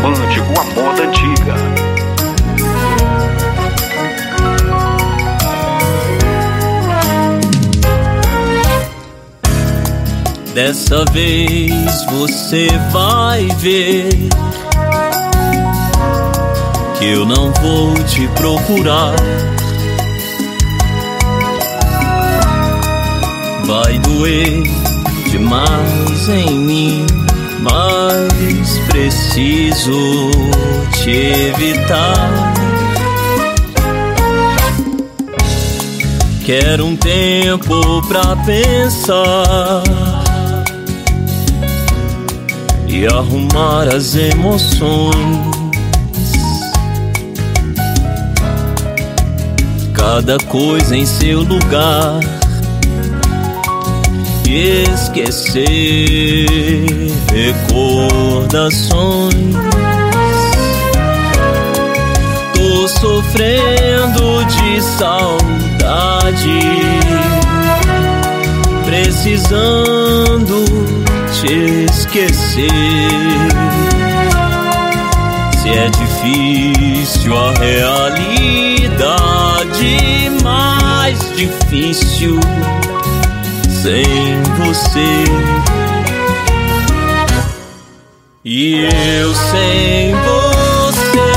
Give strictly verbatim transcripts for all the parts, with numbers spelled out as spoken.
romântico, amor da antiga. Dessa vez você vai ver que eu não vou te procurar. Vai doer demais em mim, mas preciso te evitar. Quero um tempo pra pensar e arrumar as emoções. Cada coisa em seu lugar e esquecer recordações. Tô sofrendo de saudade, precisando te esquecer. Se é difícil a realidade, mais difícil sem você. E eu sem você,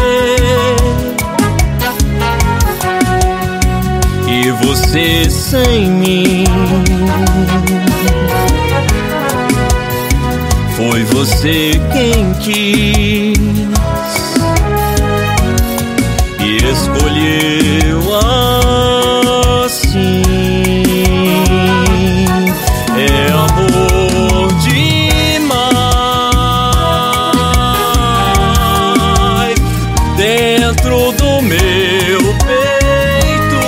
e você sem mim. Foi você quem quis e escolheu assim. É amor demais dentro do meu peito.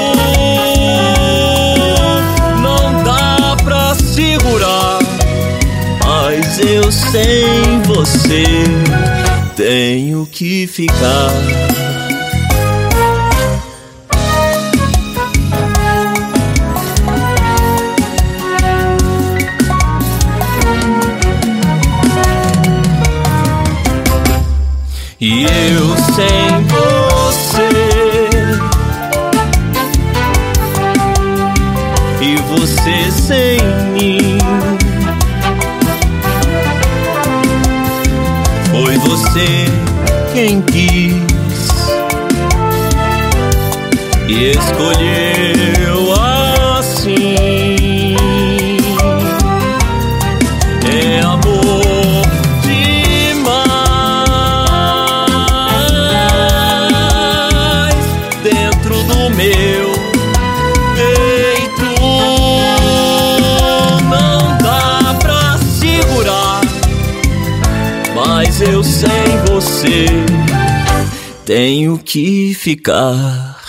Não dá pra segurar, mas eu sem você tenho que ficar. E eu sem você, e você sem mim. Foi você quem quis e escolheu assim. É amor demais dentro do meu peito. Não dá pra segurar, mas eu sem você tenho que ficar.